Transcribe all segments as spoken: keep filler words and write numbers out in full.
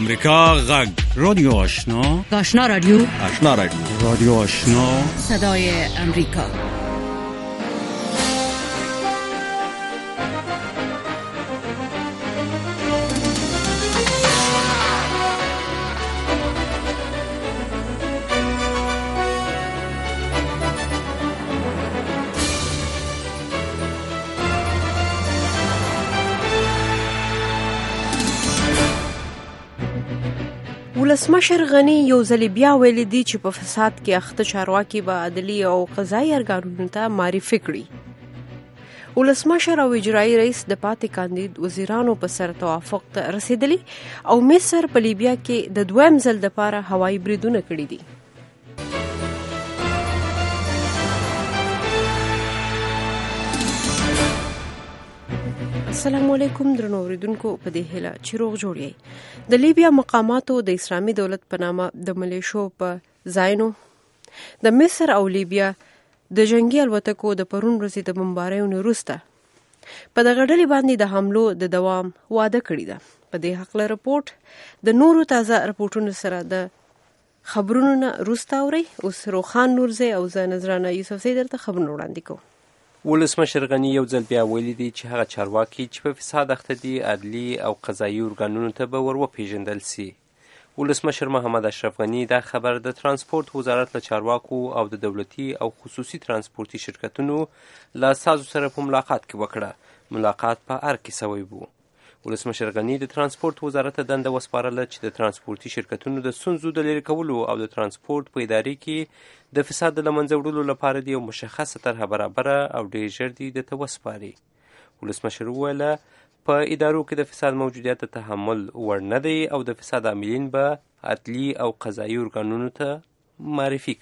امریکا غږ رادیو آشنا آشنا رادیو آشنا رادیو رادیو آشنا صدای امریکا. ولسمشر غنی یو ځل بیا ویلي دي چې په فساد کې اخته چارواکي به عدلي او قضایي ارګانونو ته معرفي کړي. ولسمشر او اجرایي رئیس د پاتې کاندید وزیرانو په سر توافق ته رسیدلی او مصر په لیبیا کې د دویم ځل دپاره هوایي بریدونه کړي دي. السلام علیکم درنو اوریدونکو، په دې هیله چې روغ جوړ یې. د لیبیا مقاماتو د اسلامي دولت په نامه د ملیشو په ځایونو د مصر او لیبیا د جنگي الوتکو د پرون ورځې د بمباریونو وروسته په دغه ډلې باندې د حملو د دوام وعده کړې ده. په دې هکله رپورټ د نورو تازه رپورټونو سره د خبرونو نه وروسته اورئ. اوس روخان نورزی او زه نذرانه یوسفزۍ درته خبرونه وړاندې کوم. ولسمشر غني یو ځل بیا ویلي دي چې هغه چارواکي چې په فساد اخته دي عدلي او قضایي ارګانونو ته به ور وپېژندل سي. ولسمشر محمد اشرف غني دا خبر د ترانسپورت وزارت له چارواکو او د دولتي او خصوصي ترانسپورتي شرکتونو له استازو سره په ملاقات کې وکړه. ملاقات په ار کې سوی و. ولسمشر غني د ترانسپورت وزارت ته دنده وسپارله چې د ترانسپورتي شرکتونو د ستونزو د لرې کولو او د ترانسپورت په ادارې کې د فساد د له منځه وړلو لپاره د یو مشخصه طرحه برابره او ډېر ژر دي درته وسپاري. ولسمشر وویله په ادارو کې د فساد موجودیت د تحمل وړ نه دی او د فساد عاملین به عدلي او قضایي ارګانونو ته معرفي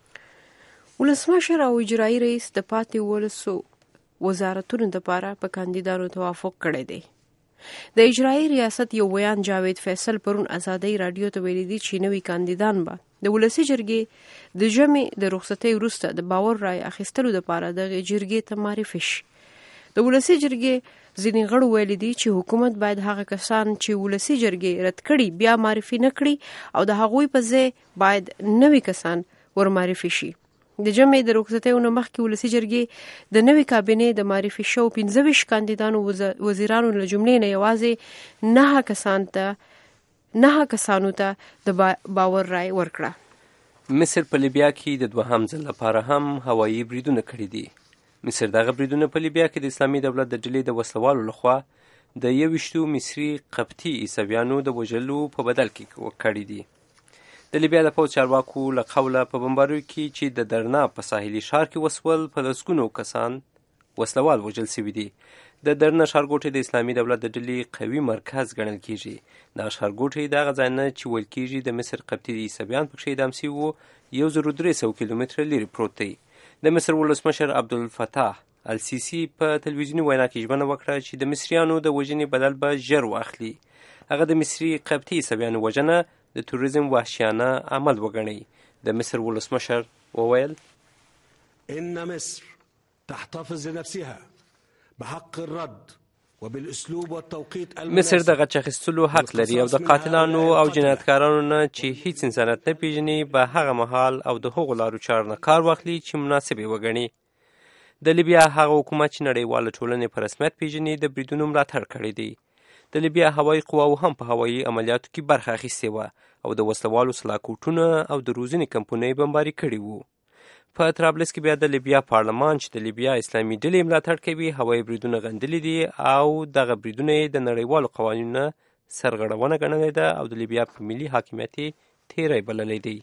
کړي. ولسمشر او اجرایي رئیس د پاتې ولسو وزارتونو دپاره په کاندیدانو توافق کړی دی. د اجرایي ریاست یو ویان جاوید فیصل پرون ازادۍ راډیو ته ویلي دي چې نوي کاندیدان به د ولسي جرګې د ژمي د رخصتۍ وروسته د باور رای اخیستلو دپاره دغې جرګې ته معرفي شي. د ولسي جرګې ځینې غړو ویلي دي چې حکومت باید هغه کسان چې ولسي جرګې رد کړي بیا معرفي نه کړي او د هغوی په ځای باید نوي کسان ور معرفي شي. د ژمي د رخصتیو نه مخکې ولسي جرګې د نوې کابینې د معرفي شوو پنځه ویشت کاندیدانو وزیرانو له جملې نه یوازې نهه کسان ته نهه کسانو ته د باور رای ورکړه. مصر په لیبیا کې د دوهم ځل لپاره هم هوایي بریدونه کړي دي. مصر دغه بریدونه په لیبیا کې د اسلامي دولت د ډلې د وسلوالو لخوا د یوویشتو مصري قبطي عیسویانو د وژلو په بدل کې کړي دي. د لیبیا د پوځ چارواکو له قوله په بمباریو کې چې د درنا په ساحلي ښار کې وسول په لسګونو کسان وسلوال وژل سوي دي. د درنا ښارګوټی د اسلامي دولت د ډلې قوي مرکز ګڼل کیږي. دغه ښارګوټی د هغه ځای نه چې ویل کیږي د مصر قبطي عیسویان پکښې اعدام سوي وو یو زرو درې سوه کیلومتره لرې پروت دی. د مصر ولسمشر عبدالفتاح السیسي په تلویزیوني وینا کې ژمنه وکړه چې د مصریانو د وژنې بدل به ژر واخلي. هغه د مصري قبطي عیسویانو وژنه د توریزم وحشیانه عمل وګڼي. د مصر ولسمشر وویل ان مصر تحتفظ لنفسها بحق الرد وبالاسلوب والتوقيت المناسب. مصر د غچ اخیستلو حق لري او د قاتلانو او جنایتکارانو نه چې هیڅ انسانیت نه پیژني به هغه مهال او د هغو لارو چارو نه کار واخلي چې مناسب یې وګڼي. د لیبیا هغه حکومت چې نړیواله ټولنې په رسمیت پیژني د بریدونو ملاتړ کړی دی. د لیبیا هوایي قواو هم په هوایي عملیاتو کې برخه اخیستې وه او د وسلوالو سلاکوټونه او د روزنې کمپونۍ بمباري کړي وو. په طرابلس کې بیا د لیبیا پارلمان چې د لیبیا اسلامي ډلې ملاتړ کوي هوایي بریدونه غندلي دي او دغه بریدونه یې د نړیوالو قوانینو نه سرغړونه ګڼلې ده او د لیبیا په ملي حاکمیت یې تیری بللی دی.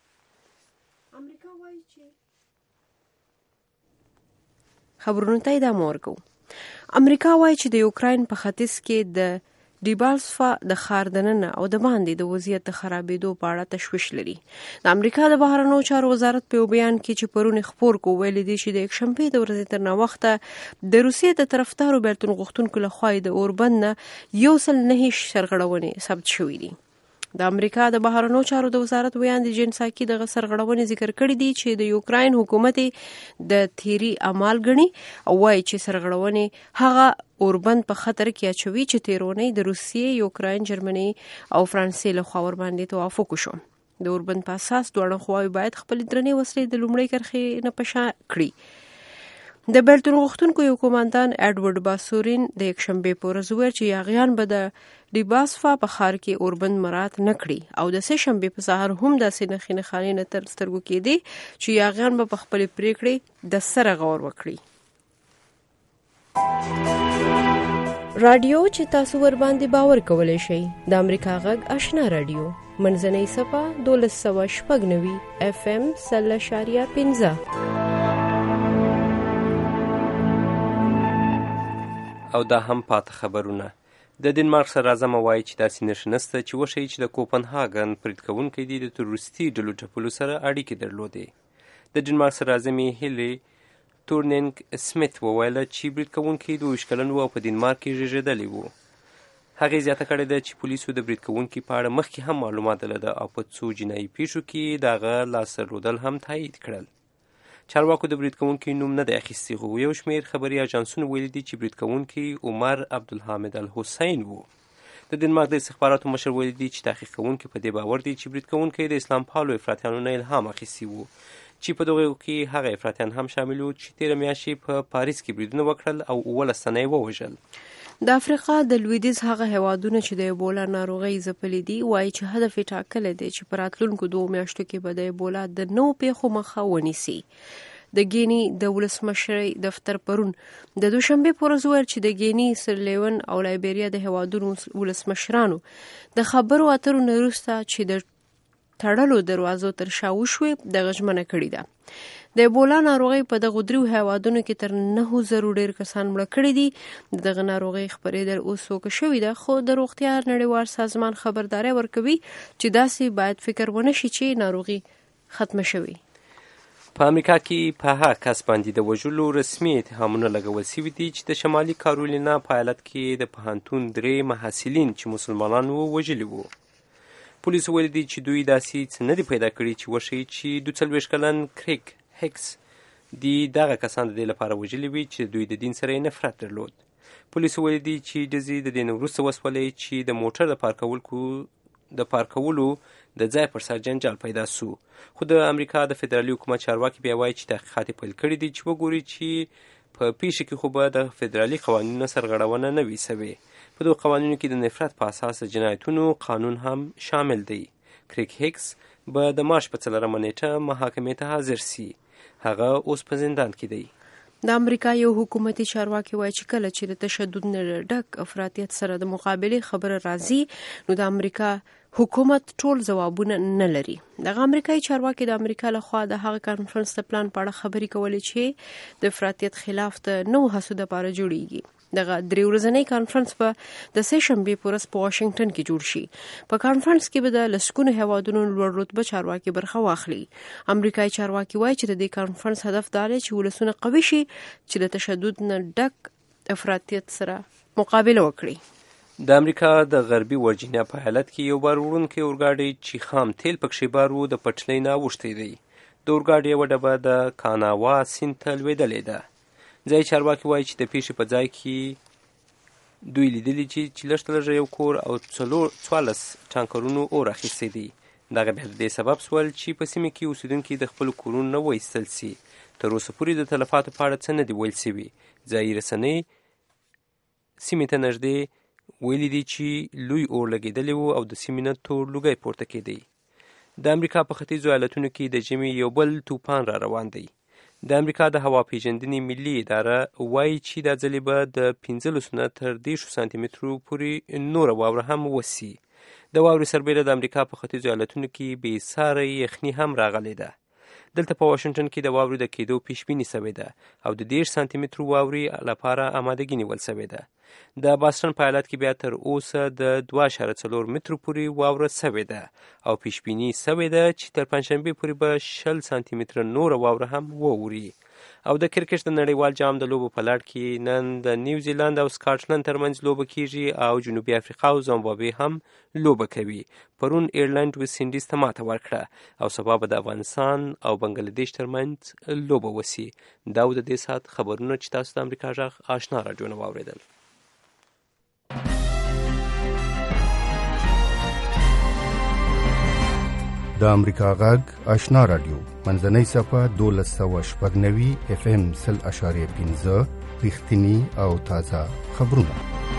خبرونو ته ادامه ورکوو. امریکا وایي چې د یوکراین په ختیځ کې د ډیبالسفا د ښار دننه او د باندې د وضعیت د خرابېدو په اړه تشویش لري. د امریکا د بهرنیو چارو وزارت په یو بیان کې چې پرون خپور کو ویلي دي چې د یکشنبې د ورځې تر ناوخته د روسیې د طرفدارو بیلتون غوښتونکو لخوا د اوربند نه یو سل نهه سرغړونې ثبت شوي دي. د امریکا د بهرنیو چارو د وزارت ویاند جین ساکي دغه سرغړونې ذکر کړې دي چې د یوکراین حکومت د تیری اعمال ګڼي او وایي چې سرغړونې هغه اوربند په خطر کې اچوي چې تیرونې د روسیې، یوکراین، جرمني او فرانسې له خوا ورباندې توافق وشو. د اوربند په اساس دواړه خواوې باید خپل درنې وسلې د لومړۍ کرښې نه په شا کړي. د بیلتون غوښتونکو یو قوماندان اډورډ باسورین د یکشنبې په ورځ وویل چې یاغیان به د ډیباسفا په ښار کې اوربند مراعات نه کړي او د سه شنبې په سهار هم داسې نښې نښانې نه تر سترګو کېدې چې یاغیان به په خپلې پرېکړې د سره غور وکړي. راډیو چې تاسو ورباندې باور کولی شئ د امریکا غږ آشنا راډیو منځنۍ صفحه دولس سوه شپږ نوي اف ام سل اشاریه پنځه. او دا هم پاته خبرونه. د ډنمارک صدراعظم وایي چې داسې نښې نشته چې وښیي چې د کوپنهاګن برید کوونکي دي د تروریستي ډلو ځپلو سره اړیکې درلودې. د ډنمارک صدراعظمې هیلې تورنینګ سمیت وویله چې برید کوونکي دوه ویشت کلن و او په ډنمارک کې زیږېدلی و. هغې زیاته کړې ده چې پولیسو د برید کوونکي په اړه مخکې هم معلومات درلوده او په څو جنایي پیښو کې د هغه لاس درلودل هم تایید کړل. چارواکو د برید کوونکي نوم نه دی اخیستی خو یو شمېر خبري اژانسونو ویلي دي چې برید کوونکي عمر عبدالحامد الحسین و. د ډنمارک د استخباراتو مشر ویلي دي چې تحقیق کوونکي په دې باور دي چې برید کوونکی د اسلام پالو افراطیانو نه الهام اخیستی و چې په دغو کې هغه افراطیان هم شامل وو چې تېره میاشت په پاریس کې بریدونه وکړل او اوولس تنه یې ووژل. د افریقا د لویدیځ هغه هیوادونه چې د ایبولا ناروغۍ ځپلي دي وایي چې هدف یې ټاکلی دی چې په راتلونکو دوو میاشتو کې به د ایبولا د نوو پیښو مخه ونیسي. د ګینی د ولسمشرۍ دفتر پرون د دوشنبې په ورځ وویل چې د ګینی، سیرلیون او لایبیریا د هیوادونو ولسمشرانو د خبرو اترو نه وروسته چې د تړلو دروازو تر شا وشوې دغه ژمنه کړې ده. د ایبولا ناروغۍ په دغو دریو هیوادونو کې تر نهو زرو ډېر کسان مړه کړي دي. د دغه ناروغۍ خپرېدل اوس وکه شوې ده خو د روغتیا نړیوال سازمان خبرداری ورکوي چې داسې باید فکر ونه شي چې ناروغي ختمه شوې. په امریکا کې په هغه کس باندې د وژلو رسمي اتهامونه لګول شوي دي چې د شمالي کارولینا په ایالت کې د پوهنتون درې محصلین چې مسلمانان وو وژلي وو. پولیسو ویلي دي چې دوی داسې څه نه دي پیدا کړي چې وښیي چې دوه څلوېښت کلن کریګ هیکس دي دغه کسان د دې لپاره وژلي وي چې دوی د دین سره یې نفرت درلود. پولیسو ویلي دي چې ډزې د دې نه وروسته وسولې چې د موټر د پارکولو د پارکولو د ځای پر سر جنجال پیدا سو. خو د امریکا د فدرالي حکومت چارواکي بیا وایي چې تحقیقات یې پیل کړي دي چې وګوري چې په پیښه کې خو به د فدرالي قوانینو سرغړونه نه وي سوې. په دغو قوانینو کې د نفرت په اساس د جنایتونو قانون هم شامل دی. کریګ هیکس به د مارچ په څلورمه نیټه محاکمې ته حاضر سي. هغه اوس په زندان کې دی. د امریکا یو حکومتي چارواکي وایي چې کله چې د تشدد نه ډک افراطیت سره د مقابلې خبره راځي نو د امریکا حکومت ټول ځوابونه نه لري. دغه امریکایي چارواکي د امریکا لخوا د هغه کانفرنس د پلان په اړه خبرې کولې چې د افراطیت خلاف د نوو هڅو دپاره جوړیږي. دغه درې ورځنی کانفرنس به د سه شنبې په ورځ په واشنګټن کې جوړ شي. په کانفرنس کې به د لسګونو هیوادونو لوړ رتبه چارواکي برخه واخلي. امریکایي چارواکي وایي چې د دې کانفرنس هدف دا دی چې ولسونه قوي شي چې د تشدد نه ډک افراطیت سره مقابله وکړي. د امریکا د غربي ورجینیا په ایالت کې یو بار وړونکی اورګاډی چې خام تیل پکښې بار و د پټلۍ نه اوښتی دی. د اورګاډي یوه ډبه د کاناوا سیند ته لوېدلې ده. ځایي چارواکي وایي چې د پیښې په ځای کې دوی لیدلي چې چې لږ تر لږه یو کور او څلور څوارلس ټانکرونو اور اخیستی دی. دغه بیا د دې سبب سول چې په سیمه کې اوسېدونکي د خپلو کورونو نه وایستل سي. تر اوسه پورې د تلفاتو په اړه څه نه دي ویل سوي. ځایي رسنۍ سیمې ته نږدې ویلي دي چې لوی اور لګېدلی و او د سیمې نه تور لوګی پورته کېدی. د امریکا په ختیځو ایالتونو کې د ژمي یو بل توپان را روان دی. د امریکا د هوا پیژندنې ملي اداره وایي چې دا ځلې به د پنځلسو نه تر دېرشو سانتي مترو پورې نوره واوره هم وسي. د واورې سربیره د امریکا په ختیځو ایالتونو کې بې ساري یخني هم راغلې ده. دلته په واشنګټن کې د واورې د کېدو پیشبیني سوې ده او د دېرش سانتي مترو واورې لپاره آمادګي نیول سوې ده. د باستن په ایالت کې بیا تر اوسه د دوه اعشاریه څلور مترو پورې واوره سوې ده او پیشبیني سوې ده چې تر پنجشنبې پورې به شل سانتي متره نوره واوره هم واوري. او د کرکټ د نړیوال جام د لوبو په لړ کې نن د نیوزیلند او سکاټلند ترمنځ لوبه کیږي او جنوبي افریقا او زیمبابوې هم لوبه کوي. پرون ایرلند ویسټ انډیز ته ماته ورکړه او سبا به د افغانستان او بنګلادیش ترمنځ لوبه وسي. دا و د دې ساعت خبرونه چې تاسو د امریکا غږ آشنا راډیو نه واورېدل. د امریکا غږ آشنا رادیو منځنۍ صفحه دولس سوه شپږ نوي اف ام سل اشاریه پنځه رښتینی او تازه خبرونه.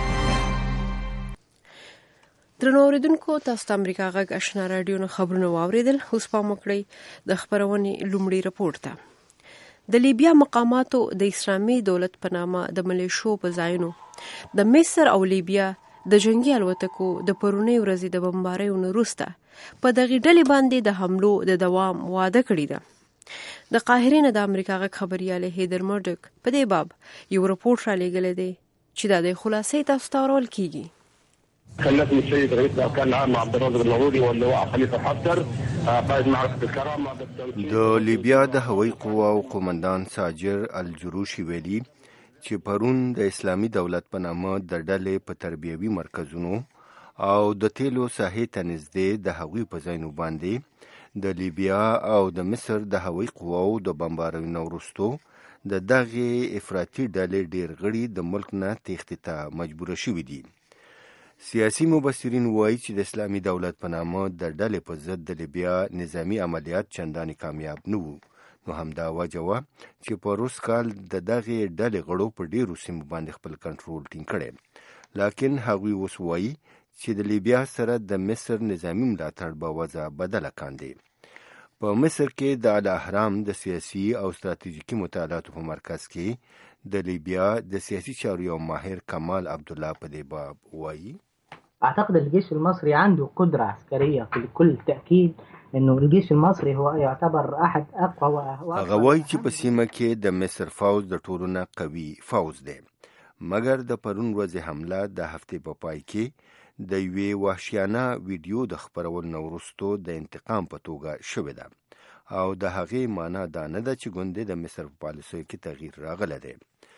درنو اوریدونکو، تاسو د امریکا غږ آشنا رادیو نه خبرونه واورېدل. اوس پام وکړئ د خبرونې لومړی رپورټ ته. د لیبیا مقاماتو د اسلامي دولت په نامه د ملیشو په ځایونو د مصر او لیبیا د جنگي الوتکو د پرونی ورځې د بمباریو نه وروسته په دغه ډلې باندې د حملو د دوام وعده کړې ده. د قاهرې نه د امریکا غږ خبريال هیدر مرډک په دې باب یو رپورټ را لېږلی دی چې دا د خلاصې تاسو ته ورول کیږي. كلفني السيد رئيس الاركان العام عبد الرازق الناظوري واللواء خليفه حفتر قائد معركه الكرامه بالتوكيد. د لیبیا د هوایي قواو قومندان ساجر الجروشي ویلي چې پرون د اسلامي دولت په نامه د ډلې په تربیوي مرکزونو او د تیلو ساحې ته نږدې د هغوی په ځایونو باندې د لیبیا او د مصر د هوایي قواو د بمباریو وروسته د دغې افراطي ډلې ډېر غړي د ملک نه تېښتې ته مجبوره شوي دي. سیاسي مبصرین وایي چې د اسلامي دولت په نامه د ډلې په ضد د لیبیا نظامی عملیات چندانې کامیاب نه وو. نو همدا وجه وه چې په روس کال د دغې ډلې غړو په ډېرو سیمو باندې خپل کنټرول ټینګ کړی. لاکن هغوی اوس وایي چې د لیبیا سره د مصر نظامی ملاتړ به وضع بدله کاندي. په مصر کې د الاهرام د سیاسي او ستراتیژیکي مطالعاتو په مرکز کې د لیبیا د سیاسي چارو یو ماهر کمال عبدالله په دې باب وایي: أعتقد الجيش المصري عنده قدرة عسكرية بكل تأكيد إنه الجيش المصري هو يعتبر أحد أقوى. هغه وایي چې په سیمه کې د مصر فوز د ټولو نه قوي فوز دی، مګر د پرون ورځې حمله د هفتې په پای کې د یوې وحشیانه ویډیو د خپرولو نه وروسته د انتقام په توګه شوې ده او د هغې معنا دا نه ده چې ګوندې د مصر په پالیسیو کې تغییر راغلی دی.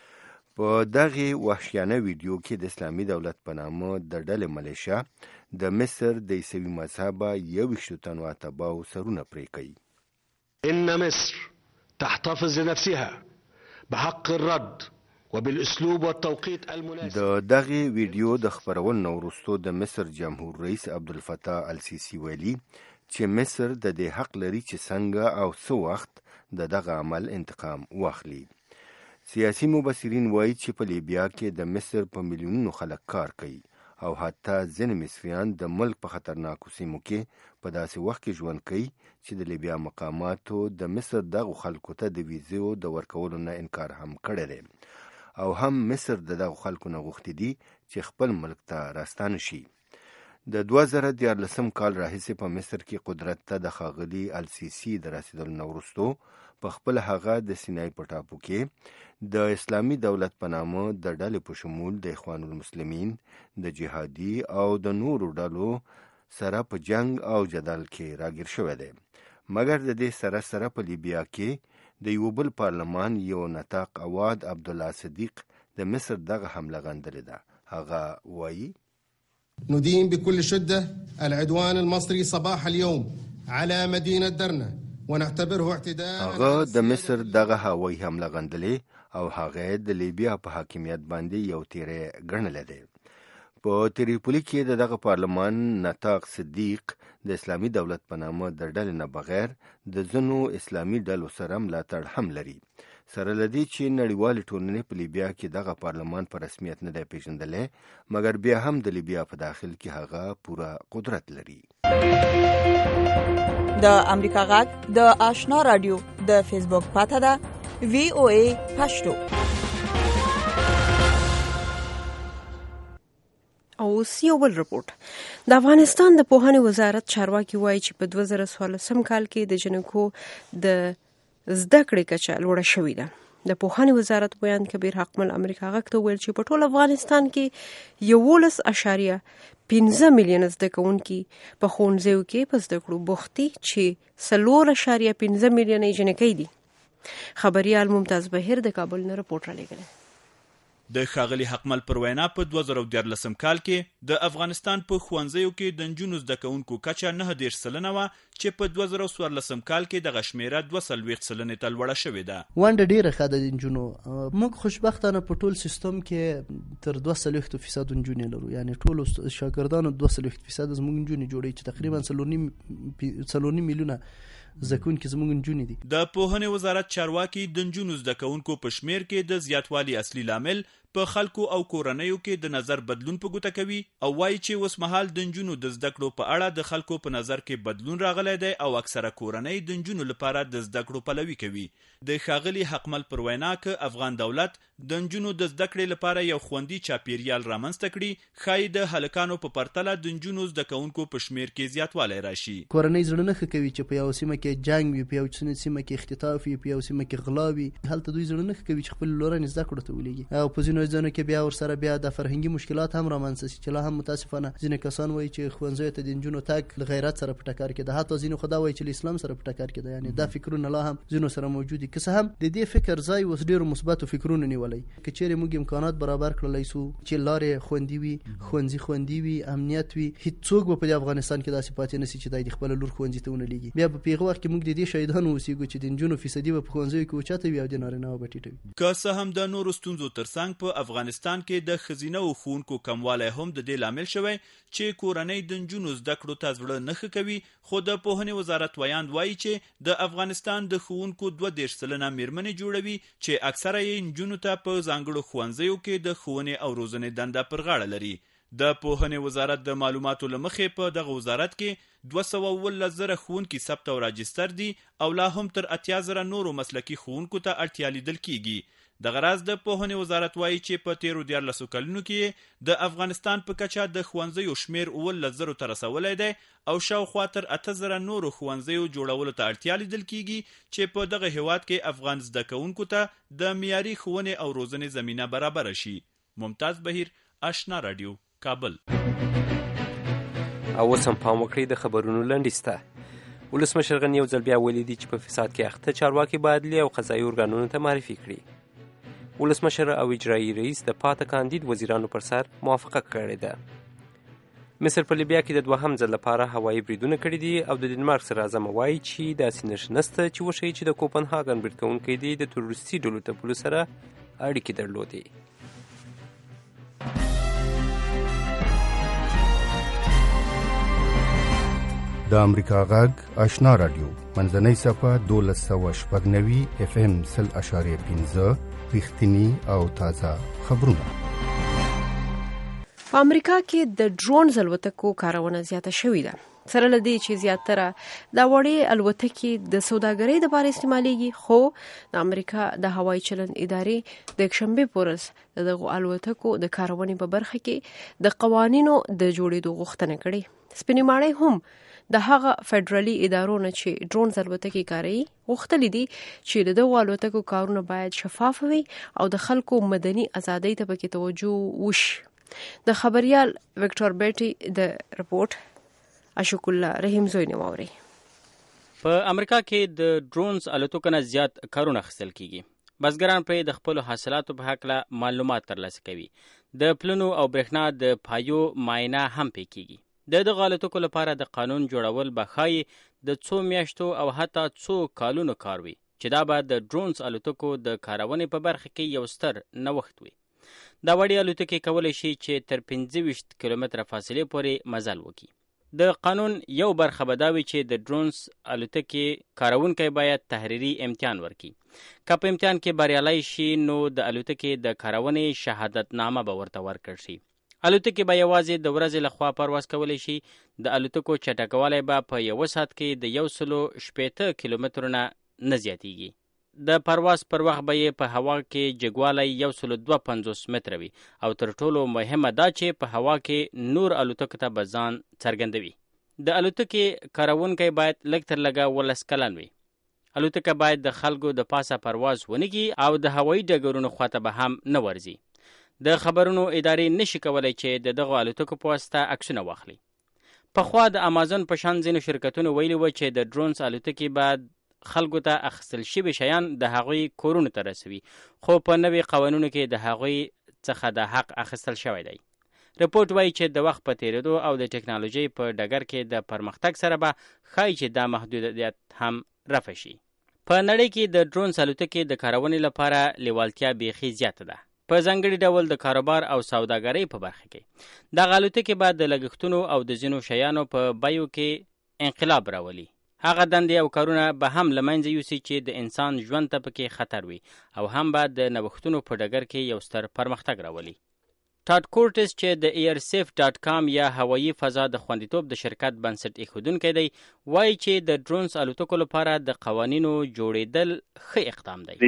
په دغې وحشیانه ویډیو کې د اسلامي دولت په نامه د ډلې ملیشیا د مصر د عیسوي مذهبه یوویشتو تنو اتباعو سرونه پرې کوي. إن مصر تحتفظ لنفسها بحق الرد وبالاسلوب والتوقيت المناسب. د دغې ویډیو د خپرولو نه وروسته د مصر جمهور رئیس عبدالفتاح السیسی ویلي چې مصر د دې حق لري چې څنګه او څه وخت د دغه عمل انتقام واخلي. سیاسي مبصرین وایي چې په لیبیا کې د مصر په میلیونونو خلک کار کوي او حتی ځینې مصریان د ملک په خطرناکو سیمو کې په داسې وخت کې ژوند کوي چې د لیبیا مقاماتو د مصر دغو خلکو ته د ویزو د ورکولو نه انکار هم کړی دی او هم مصر د دغو خلکو نه غوښتي دي چې خپل ملک ته راستانه شي. د دوه زره دیارلسم کال راهیسې په مصر کې قدرت ته د ښاغلي السیسی د رسېدلو نه وروسته په خپل هغه د سینای په ټاپو کې د اسلامي دولت په نامه د ډلې په شمول د اخوان المسلمین د جهادي او د نورو ډلو سره په جنگ او جدل کې راګیر شوی دی. مګر د دې سره سره په لیبیا کې د یو بل پارلمان یو نطاق عواد عبدالله صدیق د مصر دغه حمله غندلې ده. هغه وایي: ندين بكل شدة العدوان المصري صباح اليوم على مدينة درنا ونعتبره اعتداء. هغه د مصر دغه هوایي حمله غندلې او هغه د لیبیا په حاکمیت باندې یو تیری ګڼلی دی. په تریپولی کې د دغه پارلمان نطاق صدیق د اسلامي دولت په نامه د ډلې نه بغیر د ځینو اسلامي ډلو سره ملاتړ هم لري، سره له دې چې نړیوالې ټولنې په لیبیا کې دغه پارلمان په رسمیت نه دی پیژندلی، مګر بیا هم د لیبیا په داخل کې هغه پوره قدرت لري. د امریکا غږ د آشنا رادیو د فیسبوک پاته ده وی او ای پښتو. او یو بل رپورټ. د افغانستان د پوهنې وزارت چارواکي وایي چې په دوه زره څوارلسم کال کې د جنکو د زده کړې کچه لوړه شوې ده. د پوهنې وزارت بیان کبیر حقمل امریکا غږ ته ویل چې په ټول افغانستان کې یولس اشاریه پنځه میلیونه زده کوونکي په ښوونځیو کې په زده کړو بوخت دي چې څلور اشاریه پنځه میلیونه یې جنکۍ دي. خبريال ممتاز بهیر د کابل نه رپورټ را لېږلی. د ښاغلي حقمل پر وینا په دوه زره دیارلسم کال کې د افغانستان په ښوونځیو کې د نجونو زده کوونکو کچه نهه دېرش سلنه وه چې په دوه زره څوارلسم کال کې دغه شمېره دوه څلوېښت سلنې ته لوړه شوې ده. ونډه ډېره ښه ده د نجونو. موږ خوشبختانه په ټول سیستم کې تر دوه څلوېښتو فیصدو نجونې لرو، یعنې ټولو شاګردانو دوه څلوېښت فیصده زموږ نجونې جوړوي چې تقریبا څلور نیم څلور نیم میلیونه زده کوونکي زموږ نجونې دي. د پوهنې وزارت چارواکي د نجونو زده کوونکو په شمېر کې د زیاتوالي اصلي لامل په خلکو او کورنیو کې د نظر بدلون په ګوته کوي او وایي چې اوس مهال د نجونو د زده کړو په اړه د خلکو په نظر کې بدلون راغلی دی او اکثره کورنۍ د نجونو لپاره د زده کړو پلوي کوي. د ښاغلي حقمل پر وینا که افغان دولت د نجونو د زده کړې لپاره یو خوندي چاپیریال رامنځته کړي، ښایي د هلکانو په پرتله د نجونو زده کوونکو په شمېر کې زیاتوالی راشي. کورنۍ زړه نه ښه کوي چې په یو سیمه کې جنګ وي، په یو سیمه کې اختطاف وي، په یو سیمه کې غلا وي. هلته دوی زړه نه ښه کوي چې خپل لورانې زده کړو ته ولېږي او په ځینو ځایونو کې بیا ورسره بیا د فرهنګي مشکلات هم رامنځته شي چې لا هم متاسفانه ځینې کسان وایي چې ښوونځیو ته د نجونو تګ له غیرت سره په ټکر کې ده، حتی ځینې خو دا وایي چې له اسلام سره په ټکر کې ده. یعنې دا فکرونه لا هم ځینو سره موجود دي. که څه هم د دې فکر ځای اوس ډېرو مثبتو فکرونو نیولی. که چیرې موږ امکانات برابر کړلی سو چې لارې خوندي وي، ښوونځي خوندي وي، امنیت وي، هېڅوک به په دې افغانستان کې داسې پاتې نه شي چې دی د خپله لور ښوونځي ته ونه لېږي. بیا به په هغه وخت کې موږ د دې شهیدانو اوسېږو چې د نجونو فیصدي به په ښوونځیو کې اوچته وي او د نارینه‌وو به ټیټه وي. که څه هم د نورو ستونزو ترڅنګ په افغانستان کې د ښځینه و ښوونکو کموالی هم د دې لامل شوی چې کورنۍ د نجونو زده کړو ته زړه نه ښه کوي، خو د پوهنې وزارت ویاند وایي چې د افغانستان د ښوونکو دوه دېرش سلنه مېرمنې جوړوي چې اکثره یې نجونو ته په ځانګړو ښوونځیو کې د ښوونې او روزنې دنده پر غاړه لري. د پوهنې وزارت د معلوماتو له مخې په دغه وزارت کې دوه سوه اوولس زره ښوونکي ثبت او راجستر دي او لا هم تر اتیا زره نورو مسلکي ښوونکو ته اړتیا لیدل کیږي. دغه راز د پوهنې وزارت وایي چې په تیرو دیارلسو کلونو کې د افغانستان په کچه د ښوونځیو شمېر اوولس زرو ته رسولی دی او شاوخوا تر اته زره نورو ښوونځیو جوړولو ته اړتیا لیدل کیږي چې په دغه هیواد کې افغان زده کوونکو ته د معیاري ښوونې او روزنې زمینه برابره شي. ممتاز بهیر، آشنا رادیو، کابل. او اوس هم پام وکړئ د خبرونو لنډیز ته. ولسمشر غني یو ځل بیا ویلي دي چې په فساد کې اخته چارواکي باید عدلي او قضایي ارګانونو ته معرفي کړي. ولسمشر او اجرایي رئیس د پاته کاندید وزیرانو پر سر موافقه کړې ده. مصر په لیبیا کې د دوهم ځل لپاره هوایي بریدونه کړي دي او د ډنمارک سره اعظم وایي چې داسې نښې نشته چې وښیي چې د کوپنهاګن برید کوونکی دی د تروریستي ډلو ټپلو سره اړیکې درلودې. د امریکا غږ آشنا رادیو منځنۍ صفحه دولس سوه شپږ نوي اف ام سل اشاریه پنځه رښتیني او تازه خبرونه. په امریکا کې د ډرون الوتکو کارونه زیاته شوې ده، سره له دې چې زیاتره دا وړې الوتکې د سوداګرۍ لپاره استعمالیږي، خو د امریکا د هوایي چلند ادارې د یکشنبې په ورځ د دغو الوتکو د کارونې په برخه کې د قوانینو د جوړېدو غوښتنه کړې. سپینې ماڼۍ هم د هغه فدرالي ادارو نه چې ډرون الوتکې کاروي غوښتلي دي چې د دغو الوتکو کارونه باید شفاف وي او د خلکو مدني ازادۍ ته پکې توجه وشي. د خبريال وکټور بیټي د رپورټ اشوک الله رحیم زوی نه واوري. په امریکا کې د ډرونز الوتکو نه زیات کارونه اخیستل کیږي. بزګران پرې د خپل حاصلاتو په هکله معلومات ترلاسه کوي. د پلونو او برېښنا د پایو معاینه هم پې کیږي. د دغو الوتکو لپاره د قانون جوړول به ښایي د څو میاشتو او حتی څو کالونو کار وي چې دا به د ډرونز الوتکو د کارونې په برخه کې یو ستر نوښت وي. دا وړې الوتکې کولی شي چې تر پنځه ویشت کیلومتره فاصلې پورې مزل وکړي. د قانون یو برخه به دا وي چې د ډرونز الوتکې کاروونکی باید تحریري امتحان ورکړي. که په امتحان کې بریالی شي نو د الوتکې د کارونې شهادتنامه به ورته ورکړل شي. الوتکې به یوازې د ورځې لخوا پرواز کولی شي. د الوتکو چټکوالی به په یوه ساعت کې د یو سلو شپېته کیلومترو نه نه زیاتیږي. د پرواز پر وخت به یې په هوا کې جګوالی یو سلو دوه پنځوس متره وي او تر ټولو مهمه دا چې په هوا کې نور الوتکو ته به ځان څرګندوي. د الوتکې کاروونکی باید لږ تر لږه ولس کلن وي. الوتکه باید د خلکو د پاسه پرواز ونکړي او د هوایي ډګرونو خواته به هم نه ورځي. د خبرونو ادارې نشي کولی چې د دغو الوتکو په واسطه عکسونه واخلي. پخوا د امازون په شان ځینو شرکتونو ویلي و چې د ډرونز الوتکې به خلکو ته اخیستل شوي شیان د هغوی کورونو ته رسوي، خو په نوي قوانینو کې د هغوی څخه د حق اخیستل شوی دی. رپورټ وایي چې د وخت په تیریدو او د ټکنالوژۍ په ډګر کې د پرمختګ سره به ښایي چې دا محدودیت هم رفع شي. په نړۍ کې د ډرونز الوتکې د کارونې لپاره لیوالتیا بیخي زیاته ده، په ځانګړي ډول د کاروبار او سوداګرۍ په برخه کې. دغه الوتکې به د لګښتونو او د ځینو شیانو په بیو کې انقلاب راولي. هغه دندې او کارونه به هم له منځه یوسي چې د انسان ژوند ته پکې خطر وي او هم به د نوښتونو په ډګر کې یو ستر پرمختګ راولي. ټاډ کورټس چې د ایرسیف ډاټ کام یا هوایي فضا د خوندیتوب د شرکت بنسټ ایښودونکی دی، وایي چې د ډرونز الوتکو لپاره د قوانینو جوړېدل ښه اقدام دی.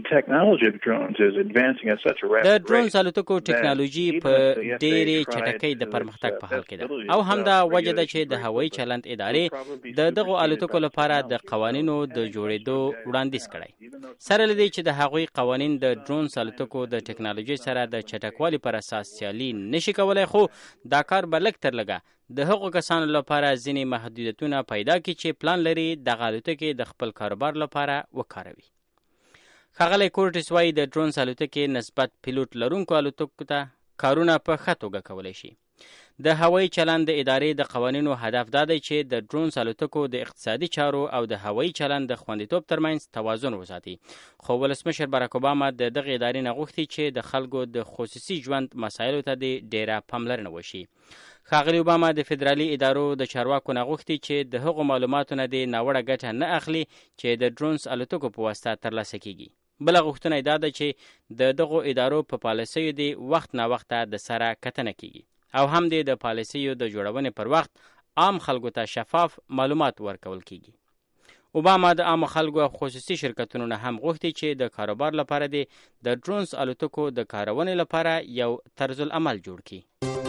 د ډرونز الوتکو ټکنالوژي په ډېرې چټکۍ د پرمختګ په حال کې ده او همدا وجه ده چې د هوایي چلند ادارې د دغو الوتکو لپاره د قوانینو د جوړېدو وړاندیز کړی. سره له دې چې د هغوی قوانین د ډرونز الوتکو د ټکنالوژۍ سره د چټکوالي پر اساس سیالي نشي کولای، خو دا کار به لږ تر لږه د هغو کسانو لپاره ځینې محدودیتونه پیدا کړي چې پلان لري دغه الوتکې د خپل کاروبار لپاره وکاروي. ښاغلی کورټس وایي د ډرونز الوتکې نسبت پیلوټ لرونکو الوتکو ته کارونه په ښه توګه کولی شي. د هوایي چلند د ادارې د قوانینو هدف دا دی چې د ډرونز الوتکو د اقتصادي چارو او د هوایي چلند د خوندیتوب ترمنځ توازن وساتي. خو ولسمشر باراک اوباما د دغې ادارې نه غوښتي چې د خلکو د خصوصي ژوند مسایلو ته د ډیره پاملرنه وشي. ښاغلي اوباما د فدرالي ادارو د چارواکو نه غوښتي چې د هغو معلوماتو نه د ناوړه ګټه نه اخلي چې د ډرونز الوتکو په واسطه ترلاسه کیږي. بله غوښتنه یې دا ده چې د دغو ادارو په پالیسیو د وخت نا وخته د سره کتنه کیږي او هم د پالیسیو د جوړونې پر وخت عام خلکو ته شفاف معلومات ورکول کیږي. اوباما د عام خلکو او خصوصي شرکتونو نه هم غوښتي چې د کاروبار لپاره د ډرونز الوتکو د کارونې لپاره یو طرز العمل جوړ کړي.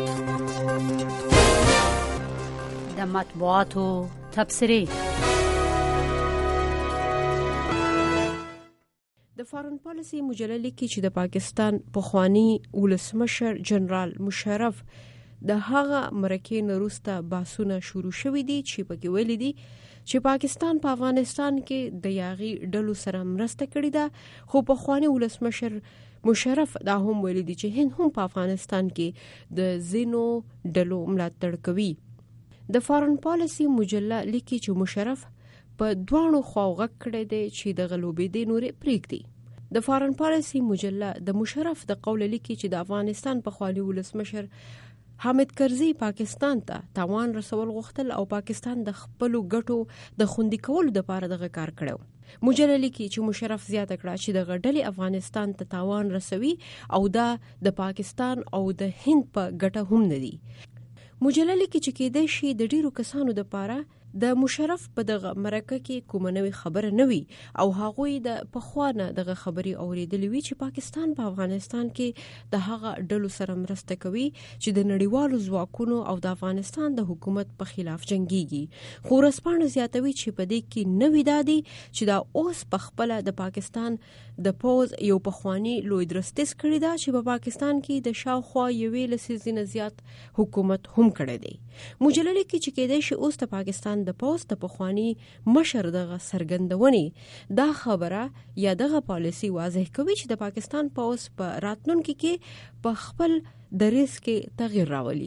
د مطبوعاتو تبصرې. د فارن پالیسي مجله لیکي چې د پاکستان پخوانی ولسمشر جنرال مشرف د هغه مرکې نه وروسته بحثونه شروع شوي دي چې پکې ویلي دي چې پاکستان په افغانستان کې د یاغي ډلو سره مرسته کړې ده، خو پخوانی ولسمشر مشرف دا هم ویلي دي چې هند هم په افغانستان کې د ځینو ډلو ملاتړ کوي. د فارن پالیسي مجله لیکي چې مشرف په دوانو خواو غږ کړی دی چې د غلوبېدې نورې پرېږدي. د فارن پالیسي مجله د مشرف د قول لیکي چې د افغانستان پخوانی ولسمشر حامد کرزي پاکستان ته تا تاوان رسول غوښتل او پاکستان د خپلو ګټو د خوندي کولو لپاره دغه کار کړو. مجله لیکي چې مشرف زیاته کړه چې دغه ډلې افغانستان ته تاوان رسوي او دا د پاکستان او د هند په ګټه هم نه دي. مجله لیکي چې کېدای شي د ډیرو کسانو لپاره د مشرف په دغه مرکه کې کومه نوې خبره نه وي او هغوی د پخوانه دغه خبرې اورېدلې وي چې پاکستان په افغانستان کې د هغه ډلو سره مرسته کوي چې د نړیوالو ځواکونو او د افغانستان د حکومت په خلاف جنګيږي. خو ورځپاڼه زیاتوي چې په دې کې نوې دا دی چې دا اوس په خپله د پاکستان د پوز یو پخوانی لوی درستیز کړی دا چې په پاکستان کې د شاوخوا یوې لسیزې نه زیات حکومت هم کړی دی. مجله لیکي چې کېدای شي اوس د پاکستان د پوز د پخوانی مشر دغه سرګندونې دا خبره یا دغه پالیسی واضح کوي چې د پاکستان پوز په راتلونکي کې په خپل دریځ کې تغییر راولي.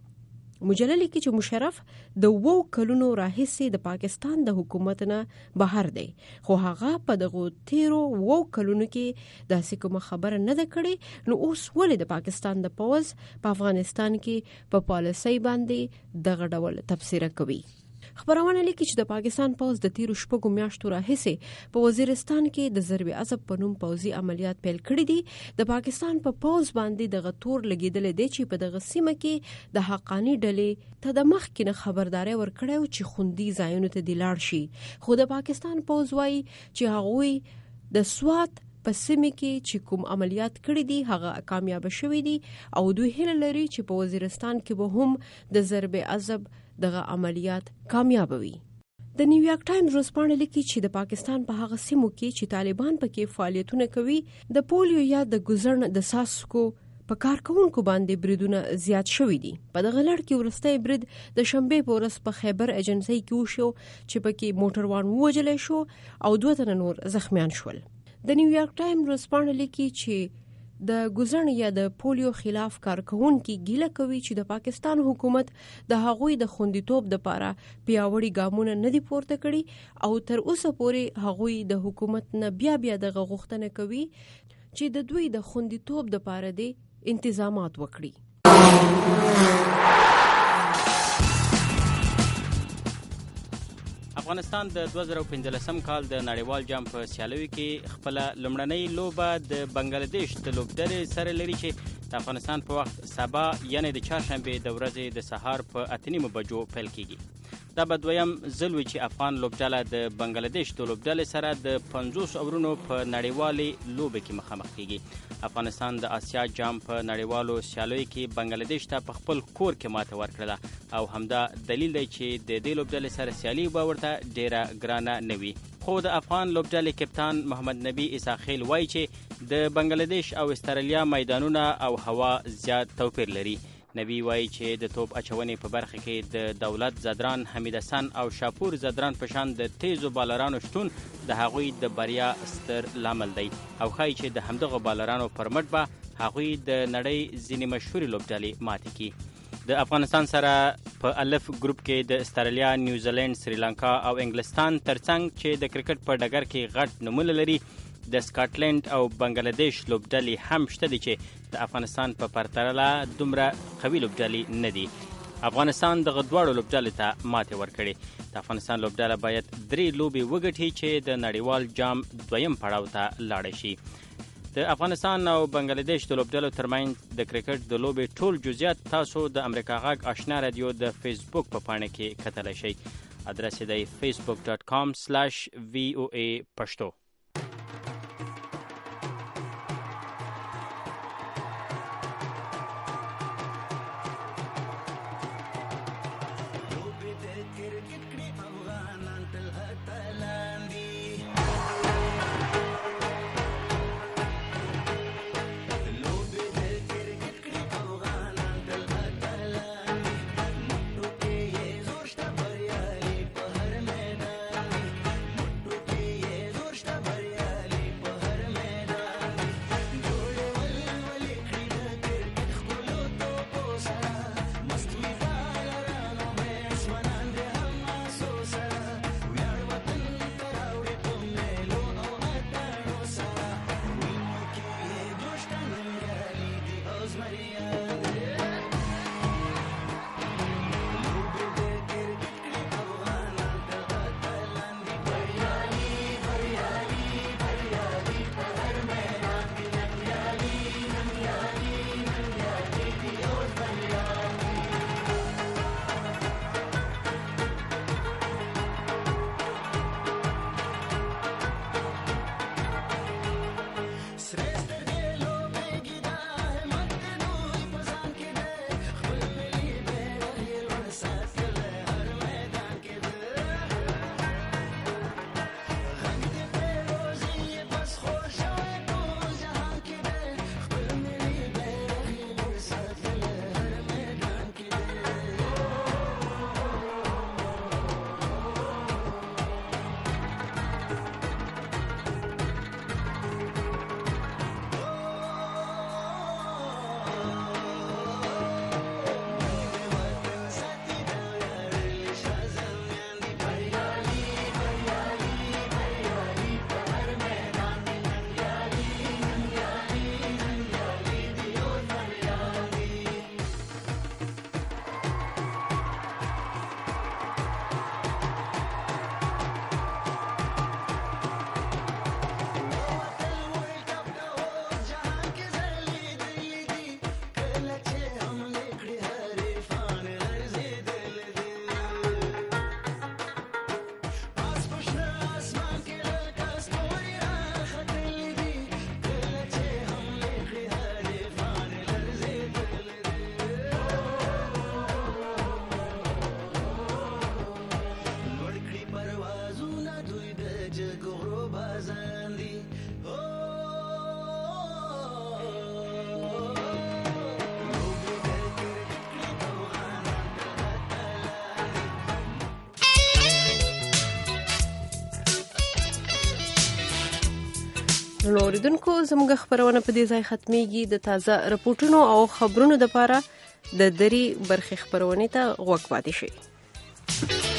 مجله لیکي چې مشرف د وو کلونو راهیسې د پاکستان د حکومت نه بهر دی، خو هغه په دغه تیرو وو کلونو کې داسې کومه خبره نه ده کړې، نو اوس ولې د پاکستان د پوز په افغانستان کې په پالیسۍ باندې دغه ډول تبصره کوي. خبرونه لیکي چې د پاکستان پوز د تیرو شپږو میاشتو راهیسې په وزیرستان کې د ضرب عصب په نوم پوزي عملیات پیل کړي دي. د پاکستان په پوز باندې دغه تور لګیدل دي چې په دغه سیمه کې د حقانی ډلې ته د مخکې نه خبرداري ورکړو چې خوندي ځایونو ته دی لاړ شي، خو د پاکستان پوز وايي چې هغوی د سوات په سیمه کې چې کوم عملیات کړي دي هغه کامیاب شوي دي او دوی هیله لري چې په وزیرستان کې به هم د ضرب عصب دغه عملیات کامیاب وي. د نیویارک ټایمز ورځپاڼه لیکي چې د پاکستان په هغه سیمو کې چې طالبان پکې فعالیتونه کوي د پولیو یا د ګزرن د ساسکو په کارکونکو باندې بریدونه زیات شوي دي. په دغه لړ کې وروستی برید د شنبې په ورځ په خیبر ایجنسۍ کې وشو چې پکې موټروان ووژلی شو او دوه تنه نور زخمیان شول. د نیویارک ټایم ورځپاڼه لیکي چې د ګوزڼ یا د پولیو خلاف کارکونکي ګیله کوي چې د پاکستان حکومت د هغوی د خوندیتوب دپاره پیاوړي ګامونه نه دي پورته کړي او تر اوسه پورې هغوی د حکومت نه بیا بیا دغه غوښتنه کوي چې د دوی د خوندیتوب دپاره دی انتظامات وکړي. افغانستان د دوه زره پنځلسم کال د نړیوال جام په سیالیو کې خپل لومړنۍ لوبه د بنگلاديش د لوبډلې سره لري چې د افغانستان په وخت سبا یعنی د چهارشنبې د ورځې د سهار په اته نیمو بجو پیل کیږي. دا به دویم ځل وي چې افغان لوبډله د بنگلاديش د لوبډلې سره د پنځوس اورونو په نړیوالې لوبه کې مخامخ کیږي. افغانستان د آسیا جام په نړیوالو سیالیو کې بنگلاديش ته په خپل کور کې ماته ورکړه او همدا دلیل دی چې د دې لوبډلې سره سیالي به ورته ډیره ګرانه نه وي. خو د افغان لوبډلې کپتان محمد نبی اساخیل وایي چې د بنگلاديش او استرالیا میدانونه او هوا زیات توپیر لري. نبی وایي چې د توپ اچونې په برخه کې د دولت زدران، حمید حسن او شاپور زدران په شان د تیزو بالرانو شتون د هغوی د بریا ستر لامل دی او ښایي چې د همدغه بالرانو پر مټ به هغوی د نړۍ ځینې مشهورې لوبډلې ماتې کړي. د افغانستان سره په الف ګروپ کې د استرالیا، نیوزیلند، سریلانکا او انګلستان ترڅنګ چې د کرکټ په ډګر کې غټ نومونه لري، د سکاټلند او بنگلاديش لوبډلې هم شته دي چې د افغانستان په پرتله دومره قوي لوبډلې نه دي. افغانستان دغه دواړو لوبډلې ته ماتې ورکړې. د افغانستان لوبډله باید درې لوبې وګټي چې د نړیوال جام دویم پړاو ته لاړه شي. د افغانستان او بنگلاديش د لوبډلو ترمنځ د کرکټ د لوبې ټول جزئیات تاسو د امریکا غږ آشنا رادیو د فیسبوک په پاڼه کې کتلی شئ. ادرس یې دی فیسبوک ډاټ کام سلاش وی او ای پښتو. Stop. نو اوریدونکو زموږ خبرونه په دې ځای ختميږي. د تازه رپورټونو او خبرونو لپاره د دری برخې خبرونه ته غوږ پاتې شئ.